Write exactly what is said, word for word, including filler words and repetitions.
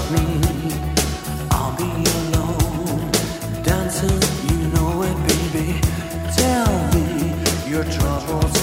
of me. I'll be alone, dancing, you know it, baby. Tell me your troubles